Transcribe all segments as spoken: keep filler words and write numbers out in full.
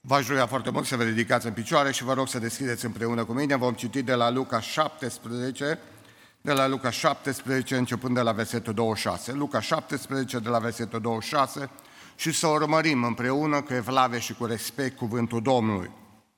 V-aș ruga foarte mult să vă ridicați în picioare și vă rog să deschideți împreună cu mine. Vom citi de la Luca șaptesprezece, de la Luca șaptesprezece, începând de la versetul douăzeci și șase. Luca șaptesprezece, de la versetul douăzeci și șase, și să urmărim împreună cu evlavie și cu respect cuvântul Domnului.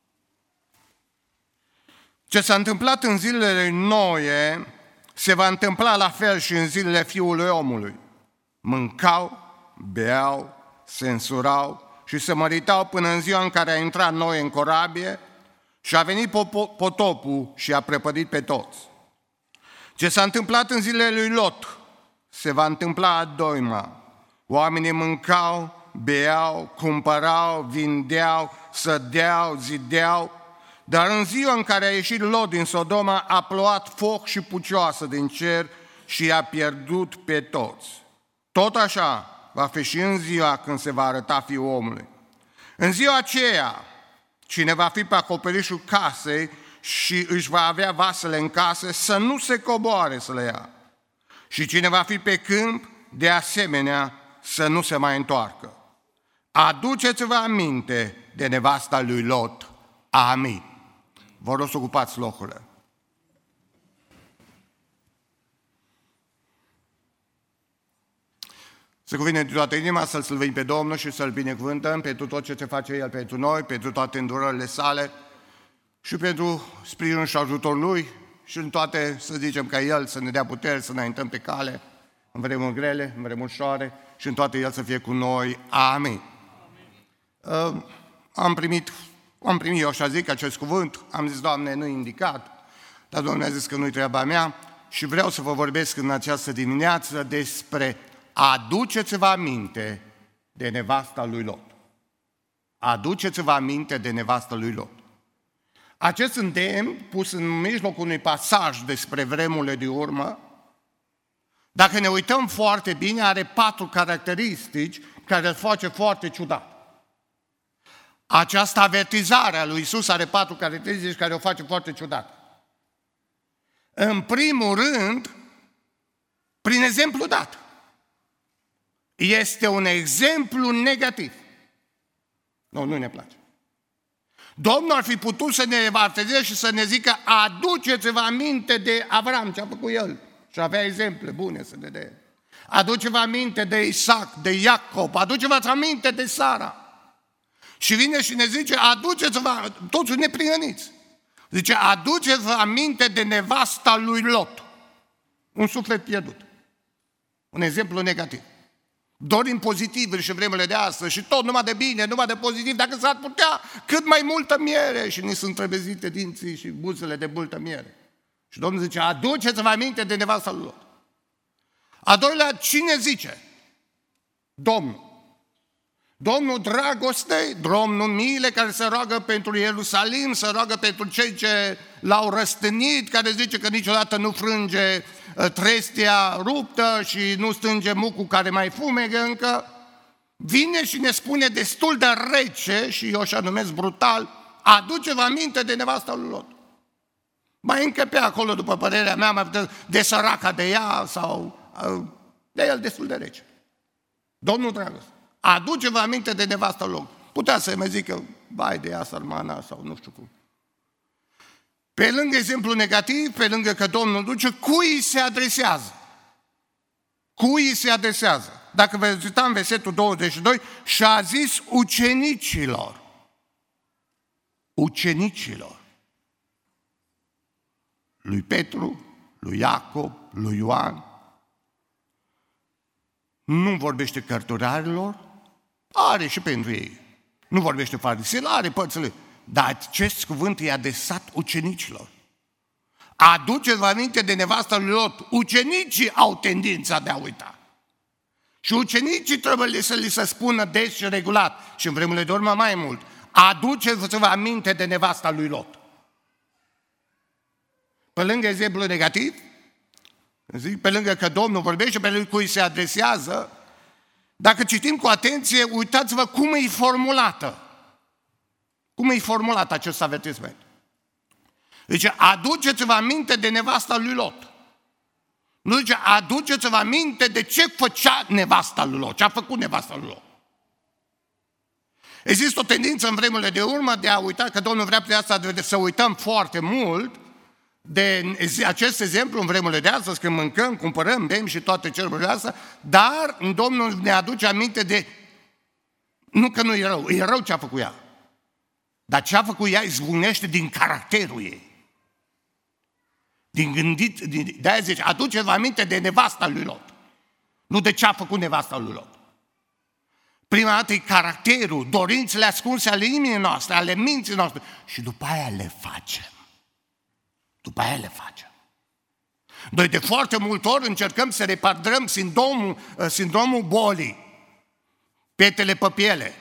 Ce s-a întâmplat în zilele Noe, se va întâmpla la fel și în zilele Fiului Omului. Mâncau, beau, se însurau și se măritau până în ziua în care a intrat Noe în corabie și a venit potopul și a prăpădit pe toți. Ce s-a întâmplat în zilele lui Lot, se va întâmpla a doima. Oamenii mâncau, beau, cumpărau, vindeau, sădeau, zideau, dar în ziua în care a ieșit Lot din Sodoma, a plouat foc și pucioasă din cer și i-a pierdut pe toți. Tot așa va fi și în ziua când se va arăta Fiul Omului. În ziua aceea, cine va fi pe acoperișul casei și își va avea vasele în case, să nu se coboare să le ia. Și cine va fi pe câmp, de asemenea, să nu se mai întoarcă. Aduceți-vă aminte de nevasta lui Lot. Amin. Vă rog să ocupați locurile. Să cuvine de toată inima să-L slăvim pe Domnul și să-L binecuvântăm pentru tot ce se face El pentru noi, pentru toate îndurările sale și pentru sprijinul și ajutorul Lui și în toate să zicem ca El să ne dea putere, să ne înaintăm pe cale, în vremuri grele, în vremuri ușoare și în toate El să fie cu noi. Amin. Amin. Uh, am primit, am primit eu așa zic acest cuvânt, am zis, Doamne, nu-i indicat, dar Domnul a zis că nu-i treaba mea și vreau să vă vorbesc în această dimineață despre aduceți-vă aminte de nevasta lui Lot. Aduceți-vă aminte de nevasta lui Lot. Acest îndemn, pus în mijlocul unui pasaj despre vremurile de urmă, dacă ne uităm foarte bine, are patru caracteristici care îl face foarte ciudat. Această avertizare a lui Iisus are patru caracteristici care o face foarte ciudat. În primul rând, prin exemplu dat. Este un exemplu negativ. Nu, nu ne place. Domnul ar fi putut să ne avertizeze și să ne zică aduceți-vă aminte de Avram, ce a făcut el. Și avea exemple bune să ne dea. Aduceți-vă aminte de Isaac, de Iacob, aduceți-vă aminte de Sara. Și vine și ne zice aduceți-vă, toți neprihăniți. Zice aduceți-vă aminte de nevasta lui Lot. Un suflet pierdut. Un exemplu negativ. Dorim pozitiv și vremurile de astăzi și tot numai de bine, numai de pozitiv, dacă s-ar putea cât mai multă miere și ni sunt trebezite dinții și buzele de multă miere. Și Domnul zice, aduceți-vă aminte de nevasta lui Lot. A doilea, cine zice? Domnul. Domnul dragostei, Domnul mile care se roagă pentru Ierusalim, se roagă pentru cei ce l-au răstănit, care zice că niciodată nu frânge trestia ruptă și nu stânge mucul care mai fumegă încă, vine și ne spune destul de rece și eu așa numesc brutal, aduce-vă aminte de nevasta lui Lot. Mai încăpea acolo, după părerea mea, de, de săraca de ea sau de el destul de rece. Domnul dragoste, aduce-vă aminte de nevasta lui Lot. Putea să mai zică, vai de ea sărmana sau nu știu cum. Pe lângă exemplu negativ, pe lângă că Domnul duce, cui se adresează? Cui se adresează? Dacă vă uitați în versetul douăzeci și doi, și-a zis ucenicilor. Ucenicilor. Lui Petru, lui Iacob, lui Ioan. Nu vorbește cărturarilor, are și pentru ei. Nu vorbește fariseilor, are părțile. Dar acest cuvânt e adresat ucenicilor. Aduceți-vă aminte de nevasta lui Lot. Ucenicii au tendința de a uita. Și ucenicii trebuie să li se spună des și regulat, și în vremurile de urmă mai mult, aduceți-vă aminte de nevasta lui Lot. Pe lângă exemplu negativ, zic, pe lângă că Domnul vorbește, pe lângă cui se adresează, dacă citim cu atenție, uitați-vă cum e formulată. Cum e formulat acest avertisment? Zice, aduceți-vă aminte de nevasta lui Lot. Nu zice, aduceți-vă aminte de ce făcea nevasta lui Lot, ce a făcut nevasta lui Lot. Există o tendință în vremurile de urmă de a uita, că Domnul vrea prin asta să uităm foarte mult de acest exemplu în vremurile de astăzi, când mâncăm, cumpărăm, bem și toate cerurile astea, dar Domnul ne aduce aminte de, nu că nu e rău, e rău ce a făcut ea, dar ce a făcut ea izbucnește din caracterul ei. Din gândit, din, de-aia zice, aduceți-vă aminte de nevasta lui Lot, nu de ce a făcut nevasta lui Lot. Prima dată e caracterul, dorințele ascunse ale inimii noastre, ale minții noastre și după aia le facem. După aia le facem. Noi de foarte multe ori încercăm să reparăm sindromul, sindromul bolii, petele pe piele.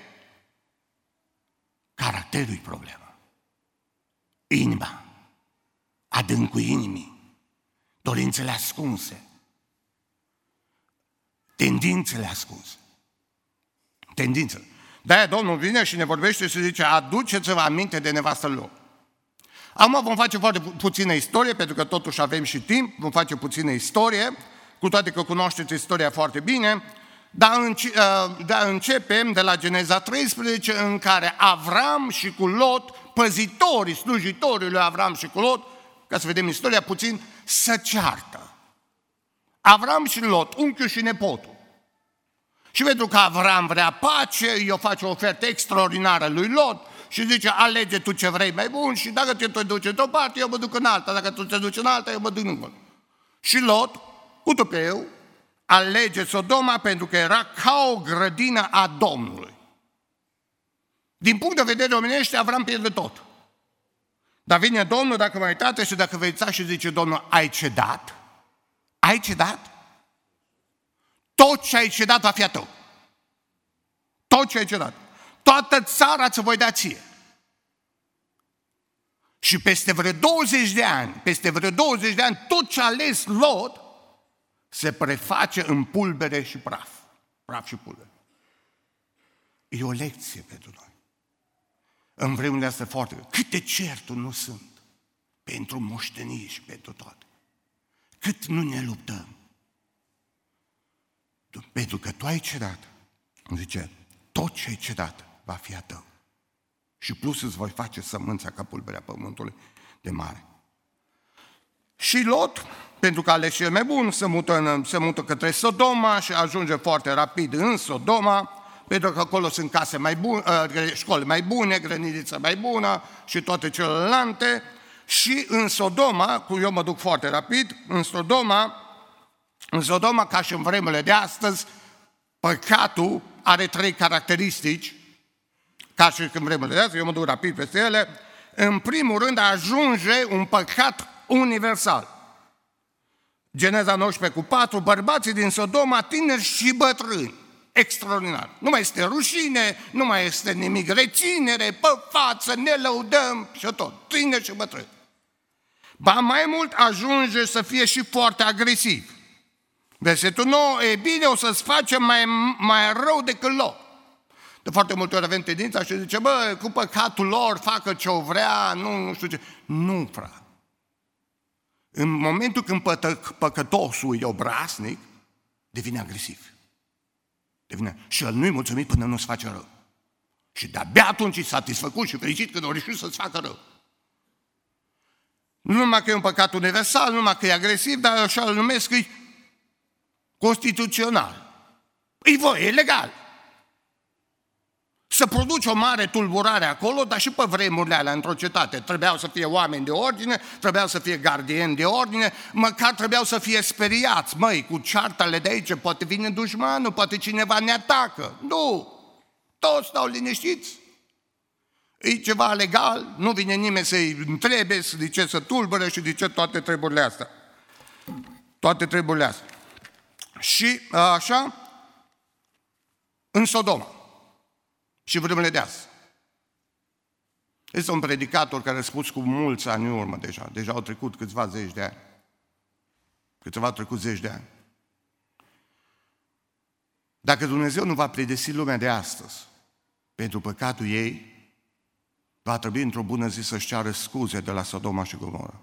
Caracterul e problema. Inima, adâncul inimii, dorințele ascunse, tendințele ascunse. Tendințele. De-aia Domnul vine și ne vorbește și zice, aduceți-vă aminte de nevastă lor. Acum vom face foarte pu- puțină istorie, pentru că totuși avem și timp, vom face puțină istorie, cu toate că cunoașteți istoria foarte bine, dar, înce- dar începem de la Geneza treisprezece, în care Avram și cu Lot, păzitorii, slujitorii lui Avram și cu Lot, ca să vedem istoria puțin, să ceartă. Avram și Lot, unchiul și nepotul. Și pentru că Avram vrea pace, eu face o ofertă extraordinară lui Lot și zice, alege tu ce vrei mai bun și dacă te duci într-o parte, eu mă duc în alta, dacă tu te duci în alta, eu mă duc în alta. Și Lot, cu tupeu, alege Sodoma pentru că era ca o grădină a Domnului. Din punct de vedere omenește, Avram pierde tot. Dar vine Domnul, dacă mai uitați și dacă vă uitați și zice Domnul, ai cedat? Ai cedat? Tot ce ai cedat va fi a tău. Tot ce ai cedat. Toată țara ți-o voi da ție. Și peste vreo douăzeci de ani, peste vreo douăzeci de ani, tot ce a ales Lot se preface în pulbere și praf. Praf și pulbere. E o lecție pentru noi. În vremurile astea foarte... Câte certuri nu sunt pentru moșteniri și pentru toate. Cât nu ne luptăm. Pentru că tu ai cedat, zice, tot ce ai cedat va fi a tău. Și plus îți voi face sămânța ca pulberea pământului de mare. Și Lot, pentru că ales cel mai bun, se mută, în, se mută către Sodoma și ajunge foarte rapid în Sodoma, pentru că acolo sunt case mai bune, școli mai bune, grădiniță mai bună și toate celelalte. Și în Sodoma, cu eu mă duc foarte rapid, în Sodoma, în Sodoma, ca și în vremurile de astăzi, păcatul are trei caracteristici, ca și în vremurile de astăzi, eu mă duc rapid peste ele. În primul rând, ajunge un păcat universal. Geneza nouăsprezece cu patru, bărbații din Sodoma, tineri și bătrâni. Extraordinar. Nu mai este rușine, nu mai este nimic, reținere, pe față, ne lăudăm și tot. Tineri și bătrâni. Ba mai mult ajunge să fie și foarte agresiv. Versetul nouă, e bine, o să-ți facem mai, mai rău decât lor. De foarte multe ori avem tendința și zice, bă, cu păcatul lor, facă ce-o vrea, nu, nu știu ce. Nu, frate. În momentul când pătă, păcătosul e obraznic, devine agresiv. Devine. Și el nu-i mulțumit până nu-ți face rău. Și de-abia atunci e satisfăcut și fericit când o reușit să-ți facă rău. Nu numai că e un păcat universal, nu numai că e agresiv, dar așa îl numesc, e constituțional. E voie, e legal. Să produci o mare tulburare acolo, dar și pe vremurile alea într-o cetate. Trebuiau să fie oameni de ordine, trebuiau să fie gardieni de ordine, măcar trebuiau să fie speriați. Măi, cu ceartele de aici, poate vine dușmanul, poate cineva ne atacă. Nu! Toți stau liniștiți. E ceva legal, nu vine nimeni să-i întrebe de ce să tulbără și de ce toate treburile astea. Toate treburile astea. Și așa, în Sodoma. Și vremurile de azi. Este un predicator care a spus cu mulți ani în urmă deja. Deja au trecut câțiva zeci de ani. Câțiva au trecut zeci de ani. Dacă Dumnezeu nu va predesi lumea de astăzi pentru păcatul ei, va trebui într-o bună zi să-și ceară scuze de la Sodoma și Gomora.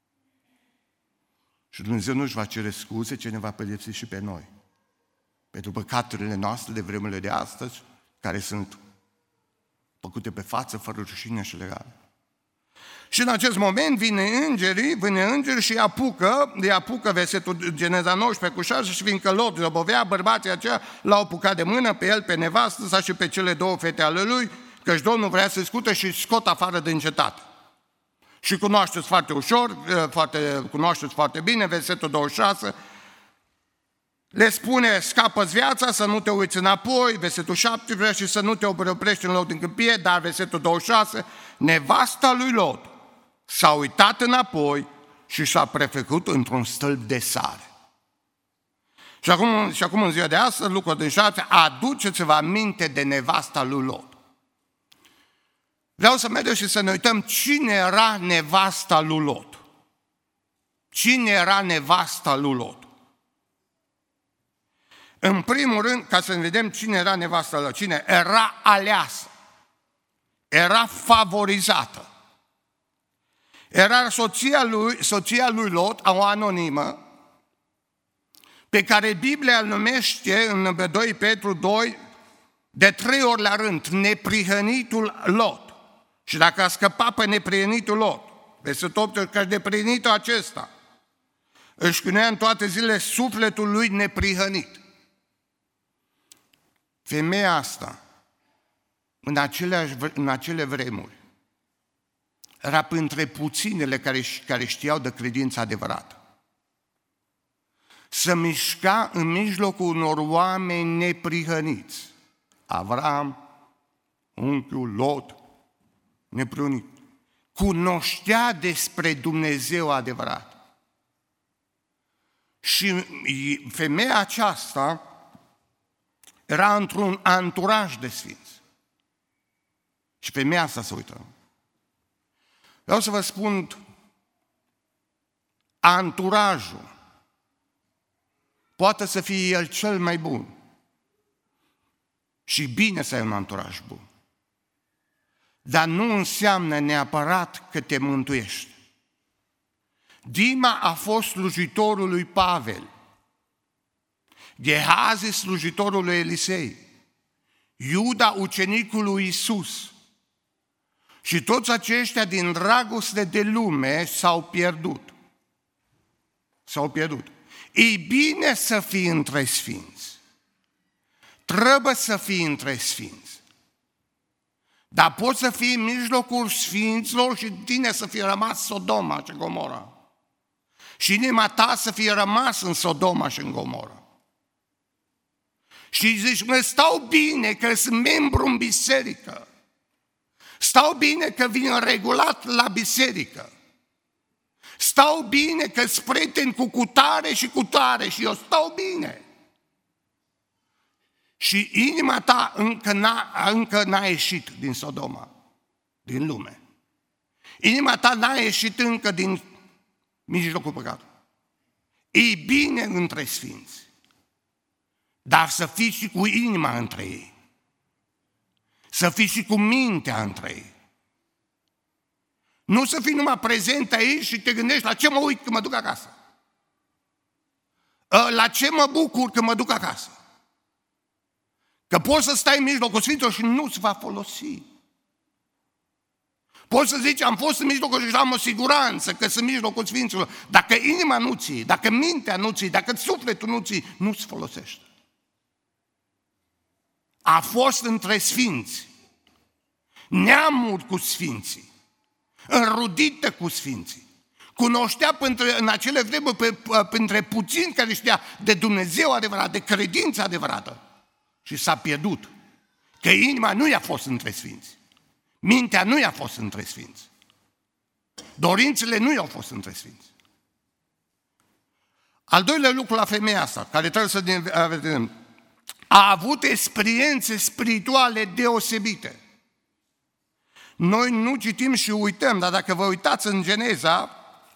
Și Dumnezeu nu își va cere scuze, ci ne va pedepsi și pe noi. Pentru păcaturile noastre de vremurile de astăzi, care sunt făcute pe față, fără rușine și legale. Și în acest moment vine îngerii, vine îngeri și îi apucă, îi apucă versetul Geneza nouăsprezece cu șase, și fiindcă Lot zăbovea, bărbații aceia l-au apucat de mână pe el, pe nevastă sa și pe cele două fete ale lui, căci Domnul vrea să-i scute și scot afară din cetate. Și cunoașteți foarte ușor, foarte, cunoașteți foarte bine, versetul douăzeci și șase, le spune, scapă-ți viața, să nu te uiți înapoi, versetul șaptesprezece, și să nu te oprești în loc din câmpie, dar versetul douăzeci și șase, nevasta lui Lot s-a uitat înapoi și s-a prefăcut într-un stâlp de sare. Și acum, și acum în ziua de astăzi, lucrul din șapte, aduceți-vă aminte de nevasta lui Lot. Vreau să mergem și să ne uităm cine era nevasta lui Lot. Cine era nevasta lui Lot? În primul rând, ca să ne vedem cine era nevasta lui, cine era aleasă, era favorizată. Era soția lui, soția lui Lot, o anonimă, pe care Biblia îl numește în doi Petru doi, de trei ori la rând, neprihănitul Lot. Și dacă a scăpat pe neprihănitul Lot, versetul opt, că neprihănitul acesta își cunea în toate zilele sufletul lui neprihănit. Femeia asta, în, aceleași, în acele vremuri, era printre puținele care, care știau de credință adevărată. Se mișca în mijlocul unor oameni neprihăniți. Avram, unchiul Lot, neprihănit. Cunoștea despre Dumnezeu adevărat. Și femeia aceasta era într-un anturaj de sfinți. Și femeia asta se uită. Vreau să vă spun, anturajul poate să fie el cel mai bun. Și bine să ai un anturaj bun. Dar nu înseamnă neapărat că te mântuiești. Dima a fost slujitorul lui Pavel. Gehazi slujitorul lui Elisei. Iuda ucenicul lui Iisus. Și toți aceștia din dragoste de lume s-au pierdut. S-au pierdut. E bine să fii între sfinți. Trebuie să fii între sfinți. Dar poți să fii în mijlocul sfinților și tine să fie rămas Sodoma și Gomora. Și inima ta să fie rămas în Sodoma și în Gomora. Și zici, mă, stau bine că sunt membru în biserică. Stau bine că vin regulat la biserică. Stau bine că sunt prieten cu cutare și cutare și eu stau bine. Și inima ta încă n-a, încă n-a ieșit din Sodoma, din lume. Inima ta n-a ieșit încă din mijlocul păcatului. E bine între sfinți, dar să fii și cu inima între ei. Să fii și cu mintea între ei. Nu să fii numai prezent aici și te gândești la ce mă uit când mă duc acasă. La ce mă bucur când mă duc acasă. Că poți să stai în mijlocul sfinților și nu-ți va folosi. Poți să zici, am fost în mijlocul și am o siguranță că sunt în mijlocul sfinților. Dacă inima nu ții, dacă mintea nu ții, dacă sufletul nu ții, nu-ți folosește. A fost între sfinți, neamuri cu sfinții, înrudită cu sfinții. Cunoștea printre, în acele vremuri pe, printre puțini care știa de Dumnezeu adevărat, de credință adevărată. Și s-a pierdut. Că inima nu i-a fost între sfinți. Mintea nu i-a fost între sfinți. Dorințele nu i-au fost între sfinți. Al doilea lucru la femeia asta, care trebuie să ne vedem, a avut experiențe spirituale deosebite. Noi nu citim și uităm, dar dacă vă uitați în Geneza,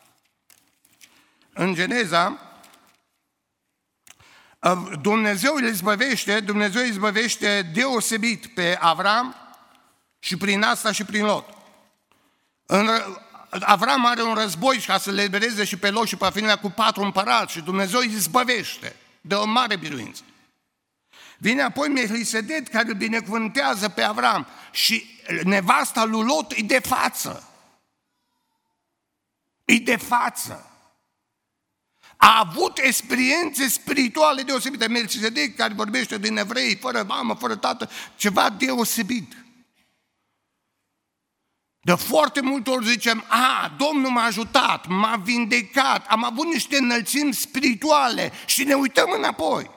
în Geneza, Dumnezeu îl izbăvește, Dumnezeu îl izbăvește deosebit pe Avram și prin asta și prin Lot. În, Avram are un război ca să le libereze și pe Lot și pe familia cu patru împărați și Dumnezeu îl izbăvește de o mare biruință. Vine apoi Melchisedec care îl binecuvântează pe Avram și nevasta lui Lot e de față. E de față. A avut experiențe spirituale deosebite. Melchisedec, care vorbește din evrei, fără mamă, fără tată, ceva deosebit. De foarte multe ori zicem, a, Domnul m-a ajutat, m-a vindecat, am avut niște înălțimi spirituale și ne uităm înapoi.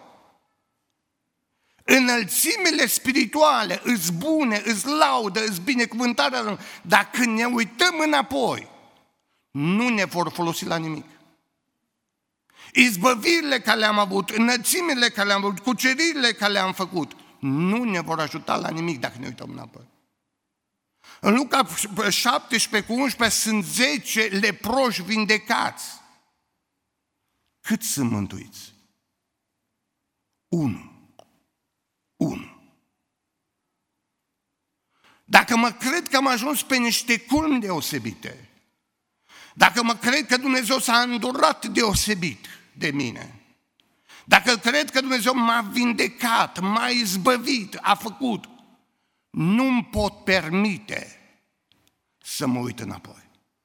Înălțimile spirituale îs bune, îs laudă, îs binecuvântarea, dar când ne uităm înapoi, nu ne vor folosi la nimic. Izbăvirile care le-am avut, înălțimile care le-am avut, cuceririle care le-am făcut, nu ne vor ajuta la nimic dacă ne uităm înapoi. În Luca șaptesprezece cu unsprezece sunt zece leproși vindecați. Cât sunt mântuiți? Unu. Unu. Dacă mă cred că am ajuns pe niște culmi deosebite, dacă mă cred că Dumnezeu s-a îndurat deosebit de mine, dacă cred că Dumnezeu m-a vindecat, m-a izbăvit, a făcut, nu-mi pot permite să mă uit înapoi.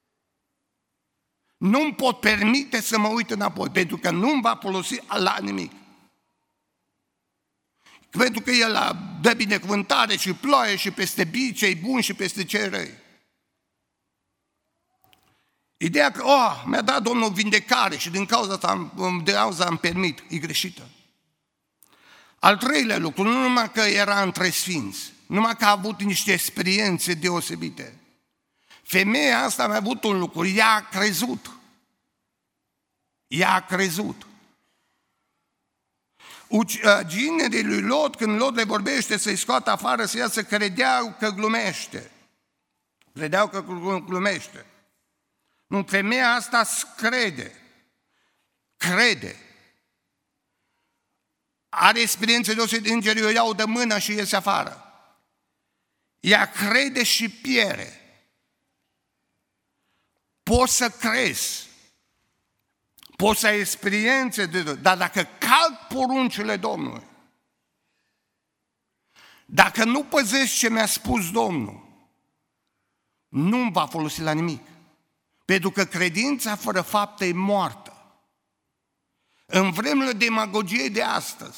Nu-mi pot permite să mă uit înapoi, pentru că nu-mi va folosi la nimic. Pentru că El dă binecuvântare și ploaie și peste cei buni și peste cei răi. Ideea că, oh, mi-a dat Domnul vindecare și din cauza asta de cauza am permit, e greșită. Al treilea lucru, nu numai că era între sfinți, numai că a avut niște experiențe deosebite. Femeia asta a avut un lucru, ea a crezut. Ea a crezut. Ginerii lui Lot, când Lot le vorbește să-i scoată afară, să iasă, credeau că glumește. Credeau că glumește. Nu, femeia asta crede. Crede. Are experiențe deosebite, îngerii o iau de mână și iese afară. Ea crede și pierde. Poți să crezi, poți să ai experiențe, de, dar dacă calc poruncile Domnului, dacă nu păzești ce mi-a spus Domnul, nu-mi va folosi la nimic. Pentru că credința fără faptă e moartă. În vremurile demagogiei de astăzi,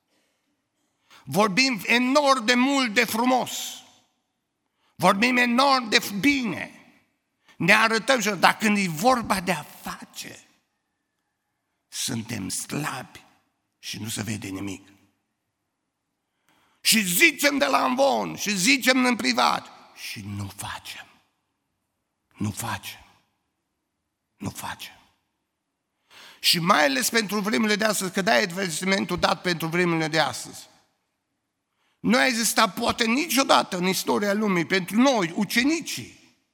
vorbim enorm de mult de frumos, vorbim enorm de bine, ne arătăm și dar când e vorba de a face, suntem slabi și nu se vede nimic. Și zicem de la amvon, și zicem în privat, și nu facem. Nu facem. Nu facem. Și mai ales pentru vremurile de astăzi, că de-aia e avertismentul dat pentru vremurile de astăzi. Nu a existat poate niciodată în istoria lumii pentru noi, ucenicii,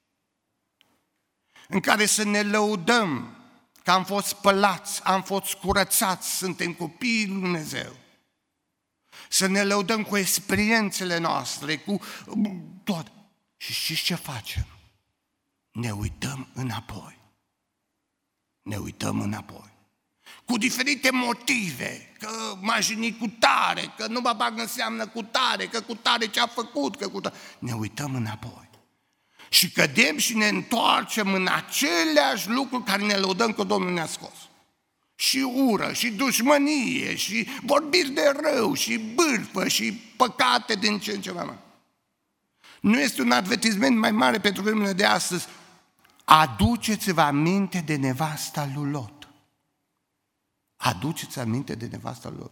în care să ne lăudăm că am fost spălați, am fost curățați, suntem copiii lui Dumnezeu. Să ne lăudăm cu experiențele noastre, cu tot. Și știți ce facem? Ne uităm înapoi. Ne uităm înapoi. Cu diferite motive, că m-a jenit cu tare, că nu mă bag înseamnă cu tare, că cu tare ce-a făcut, că cu tare. Ne uităm înapoi. Și cădem și ne întoarcem în aceleași lucruri care ne lăudăm că Domnul ne-a scos. Și ură, și dușmănie, și vorbiri de rău, și bârfă, și păcate din ce în ce mai mare. Nu este un avertisment mai mare pentru vremurile de astăzi. Aduceți-vă aminte de nevasta lui Lot. Aduceți aminte de nevasta lui Lot.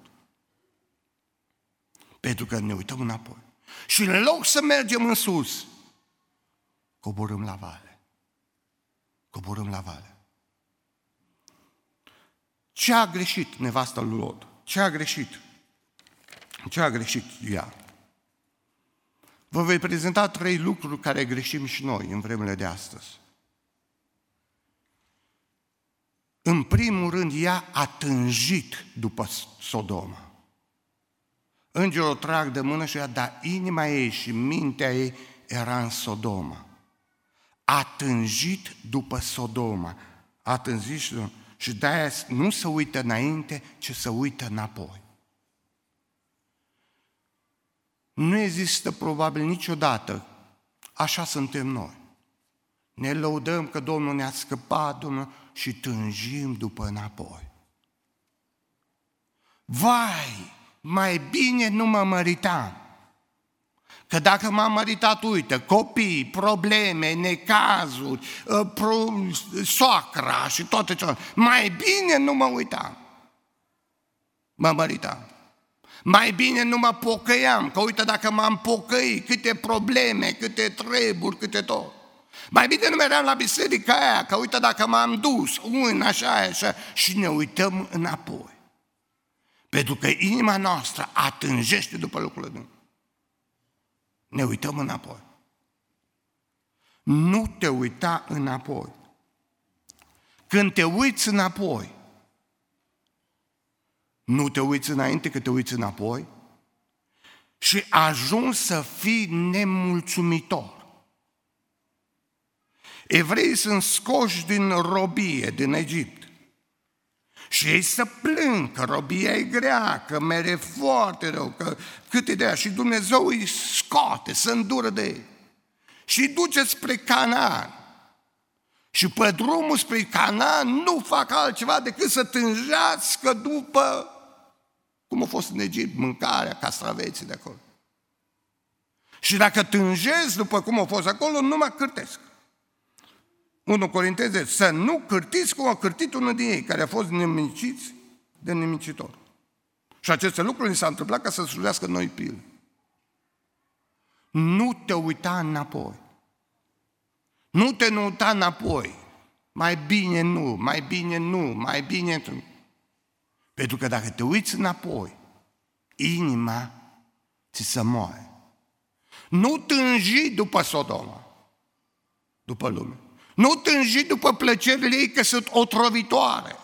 Pentru că ne uităm înapoi. Și în loc să mergem în sus, coborâm la vale. Coborâm la vale. Ce a greșit nevasta lui Lot? Ce a greșit? Ce a greșit ea? Vă voi prezenta trei lucruri care greșim și noi în vremurile de astăzi. În primul rând, ea a tânjit după Sodoma. Îngerul o trag de mână și ea, dar inima ei și mintea ei era în Sodoma. A tânjit după Sodoma. A tânjit și, și de-aia nu se uită înainte, ci se uită înapoi. Nu există probabil niciodată. Așa suntem noi. Ne lăudăm că Domnul ne-a scăpat, Domnul, și tânjim după înapoi. Vai, mai bine nu mă măritam. Că dacă m-am măritat, uite, copii, probleme, necazuri, soacra și toate celelalte, mai bine nu mă uitam. Mă măritam. Mai bine nu mă pocăiam, că uite dacă m-am pocăit, câte probleme, câte treburi, câte tot. Mai bine nu meream la biserica aia, că uite dacă m-am dus, un, așa, așa, și ne uităm înapoi. Pentru că inima noastră atânjește după lucrurile Dumnezeu. Ne uităm înapoi. Nu te uita înapoi. Când te uiți înapoi, nu te uiți înainte, că te uiți înapoi și ajungi să fii nemulțumitor. Evreii sunt scoși din robie, din Egipt. Și ei să plâng că robia e grea, că mere foarte rău, că cât e de aia. Și Dumnezeu îi scoate, se îndură de ei. Și îi duce spre Canaan. Și pe drumul spre Canaan nu fac altceva decât să tânjească după cum a fost în Egipt, mâncarea, castraveții de acolo. Și dacă tânjesc după cum a fost acolo, nu mă cârtesc. unu Corinteni zece, să nu cârtiți cum a cârtit unul din ei, care a fost nemiciți de nemicitor. Și aceste lucruri ni s-a întâmplat ca să slujească noi pile. Nu te uita înapoi. Nu te uita înapoi. Mai bine nu, mai bine nu, mai bine nu. Pentru că dacă te uiți înapoi, inima ți se moare. Nu tânji după Sodoma, după lume. Nu tânji după plăcerile ei că sunt otrovitoare.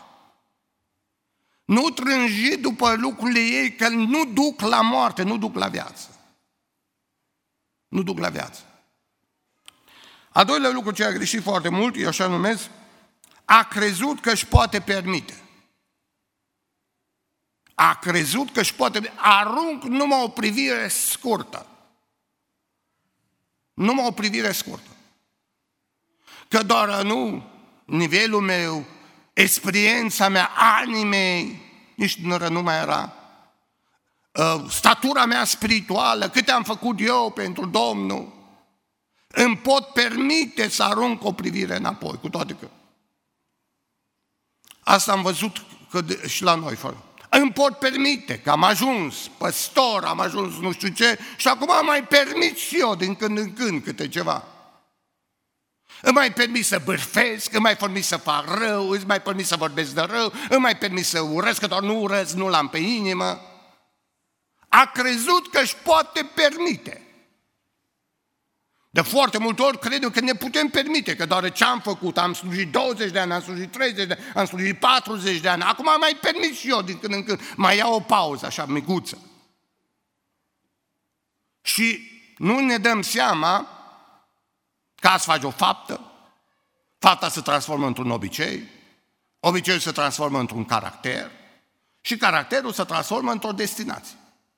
Nu tânji după lucrurile ei că nu duc la moarte, nu duc la viață. Nu duc la viață. A doilea lucru ce a greșit foarte mult, eu așa numesc, a crezut că își poate permite. A crezut că își poate permite. Arunc numai o privire scurtă. Numai o privire scurtă. Că doar nu, nivelul meu, experiența mea, anii mei, nici tânără nu mai era, statura mea spirituală, câte am făcut eu pentru Domnul, îmi pot permite să arunc o privire înapoi, cu toate că. Asta am văzut că de, și la noi, fără. Îmi pot permite că am ajuns păstor, am ajuns nu știu ce, și acum am mai permit și eu din când în când câte ceva. Îmi mai permis să bârfesc, îmi mai permis să fac rău, îmi mai permis să vorbesc de rău, îmi mai permis să urăsc, că doar nu urăsc, nu l-am pe inimă. A crezut că își poate permite. De foarte multe ori credem că ne putem permite, că doar ce am făcut, am slujit douăzeci de ani, am slujit treizeci de ani, am slujit patruzeci de ani, acum am mai permis și eu din când în când, mai iau o pauză așa micuță. Și nu ne dăm seama că azi faci o faptă, fapta se transformă într-un obicei, obiceiul se transformă într-un caracter și caracterul se transformă într-o destinație.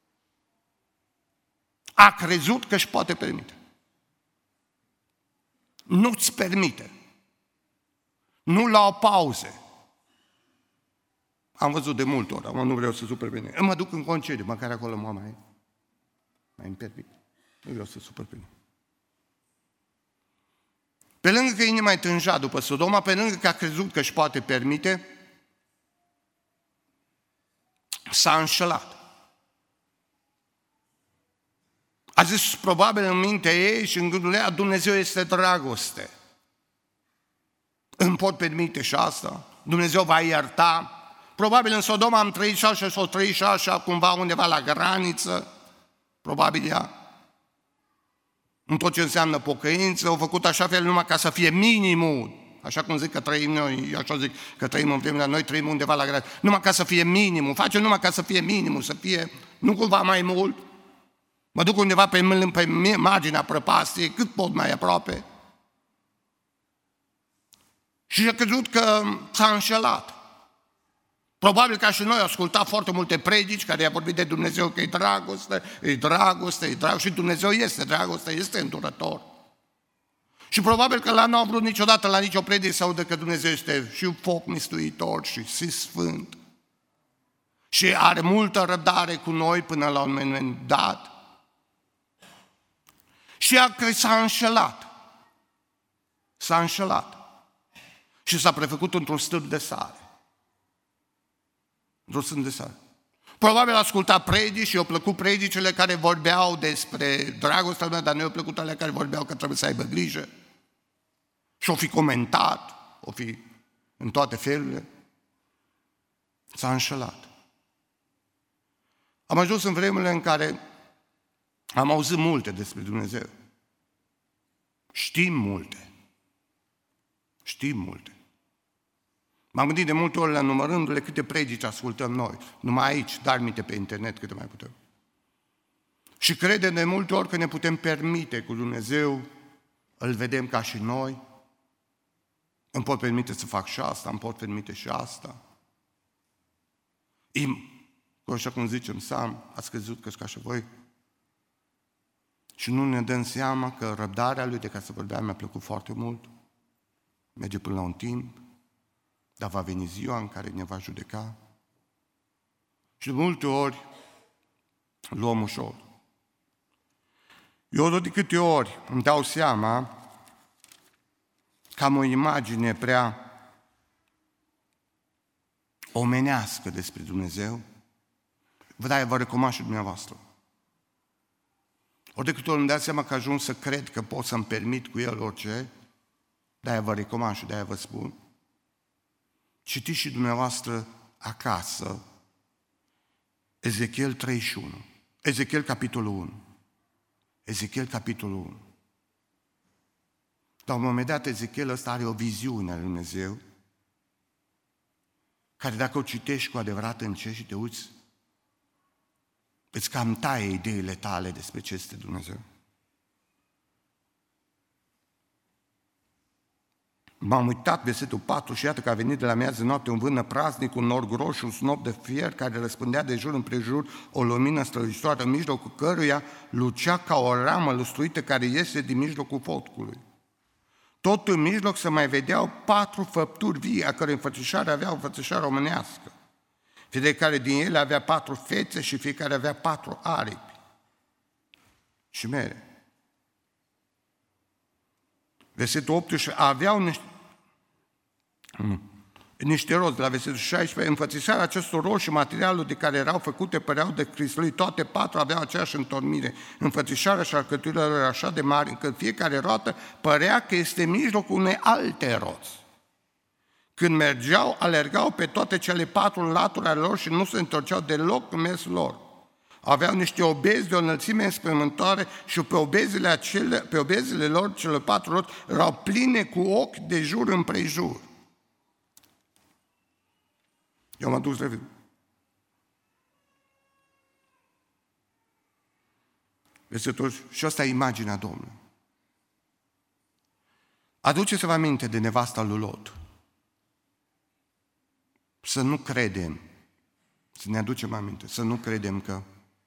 A crezut că își poate permite. Nu-ți permite. Nu la o pauze. Am văzut de multe ori, nu vreau să super bine. Mă duc în concediu, măcar acolo mă mai, mai îmi permit. Nu vreau să super bine. Pe lângă că inima e tânja după Sodoma, pe lângă că a crezut că își poate permite, s-a înșelat. A zis probabil în mintea ei și în gândul ei, Dumnezeu este dragoste. Îmi pot permite și asta, Dumnezeu va ierta. Probabil în Sodoma am trăit și așa și o trăit și așa, cumva undeva la graniță, probabil ea. În tot ce înseamnă pocăință, au făcut așa fel numai ca să fie minimul. Așa cum zic că trăim noi, eu așa zic că trăim în vremea, noi trăim undeva la graniță. Numai ca să fie minimul, facem numai ca să fie minimul, să fie nu cumva mai mult. Mă duc undeva pe, pe marginea prăpastiei, cât pot mai aproape. Și a crezut că s-a înșelat. Probabil ca și noi ascultat foarte multe predici care i-a vorbit de Dumnezeu că e dragoste, e dragoste, e dragoste și Dumnezeu este dragoste, este îndurător. Și probabil că la nu au vrut niciodată la nicio predică să audă că Dumnezeu este și foc mistuitor și, și sfânt. Și are multă răbdare cu noi până la un moment dat. Și că s-a înșelat. S-a înșelat. Și s-a prefăcut într-un stâlp de sare. Într-un stâlp de sare. Probabil a ascultat predici și i-au plăcut predicile care vorbeau despre dragostea mea, dar nu i-au plăcut alea care vorbeau că trebuie să aibă grijă. Și o fi comentat, o fi în toate felurile. S-a înșelat. Am ajuns în vremurile în care am auzit multe despre Dumnezeu. Știm multe. Știm multe. M-am gândit de multe ori la numărându-le câte predici ascultăm noi. Numai aici, dar minte pe internet câte mai putem. Și credem de multe ori că ne putem permite cu Dumnezeu, îl vedem ca și noi. Îmi pot permite să fac și asta, îmi pot permite și asta. Im, așa cum zicem, Sam, ați crezut că ca și voi. Și nu ne dăm seama că răbdarea lui de care să vorbeam mi-a plăcut foarte mult. Merge până la un timp, dar va veni ziua în care ne va judeca. Și de multe ori luăm ușor. Eu de câte ori îmi dau seama că am o imagine prea omenească despre Dumnezeu, vă, vă recomand și dumneavoastră. Ori de câte ori îmi dați seama că ajung să cred că pot să-mi permit cu El orice, de-aia vă recomand și de-aia vă spun, citiți și dumneavoastră acasă Ezechiel treizeci și unu, Ezechiel capitolul unu, Ezechiel capitolul unu. La un moment dat Ezechiel ăsta are o viziune a lui Dumnezeu, care dacă o citești cu adevărat încet și te uiți, îți cam taie ideile tale despre ce este Dumnezeu. M-am uitat, versetul patru, și iată că a venit de la miază noapte un vânt praznic, un nor gros și un snop de fier care răspândea de jur împrejur o lumină strălucitoare, în mijlocul căruia lucea ca o ramă lustruită care iese din mijlocul focului. Tot în mijloc se mai vedeau patru făpturi vii, a căror înfățișare avea o înfățișare omenească. Fiecare din ele avea patru fețe și fiecare avea patru aripi și mere. Versetul optsprezece, aveau niște, niște roți, de la versetul șaisprezece, înfățișarea acestor roți și materialul de care erau făcute păreau de cristălii, toate patru aveau aceeași întornire. Înfățișarea și alcătuirile lor așa de mari, încât fiecare roată părea că este în mijlocul unei alte roți. Când mergeau, alergau pe toate cele patru laturi ale lor și nu se întorceau deloc în mersul lor. Aveau niște obezi de o înălțime înspăimântătoare și pe obezile, acele, pe obezile lor, cele patru roți, erau pline cu ochi de jur împrejur. Eu m-am dus repede. Versetul, și asta e imaginea Domnului. Aduceți-vă aminte de nevasta lui Lot. Să nu credem, să ne aducem aminte, să nu credem că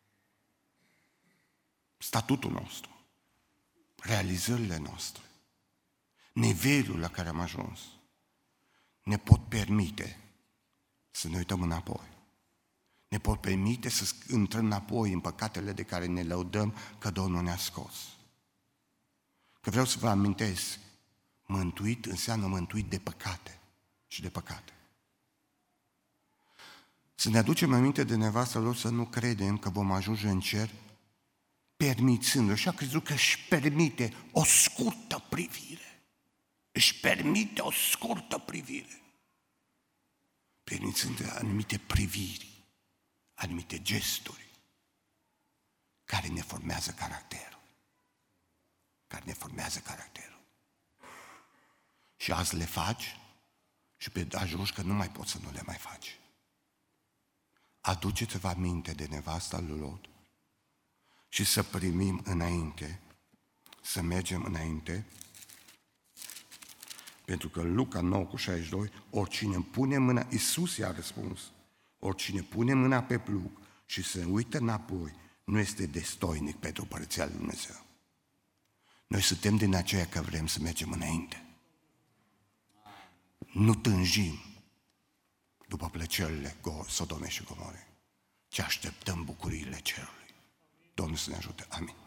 statutul nostru, realizările noastre, nivelul la care am ajuns, ne pot permite să ne uităm înapoi. Ne pot permite să intrăm înapoi în păcatele de care ne lăudăm că Domnul ne-a scos. Că vreau să vă amintesc, mântuit înseamnă mântuit de păcate și de păcate. Să ne aducem aminte de nevastă lor, să nu credem că vom ajunge în cer permițându-o. Și a crezut că își permite o scurtă privire. Își permite o scurtă privire. Permițând anumite priviri, anumite gesturi care ne formează caracterul. Care ne formează caracterul. Și azi le faci și pe ajungi că nu mai poți să nu le mai faci. Aduceți-vă aminte de nevasta lui Lot și să primim înainte, să mergem înainte, pentru că Luca nouă cu șaizeci și doi, oricine îmi pune mâna, Iisus i-a răspuns, Oricine pune mâna pe plug și se uită înapoi, nu este destoinic pentru Împărăția lui Dumnezeu. Noi suntem din aceea că vrem să mergem înainte. Nu tânjim după plăcerile Sodome și Gomore, ci așteptăm bucuriile cerului. Domnul să ne ajute. Amin.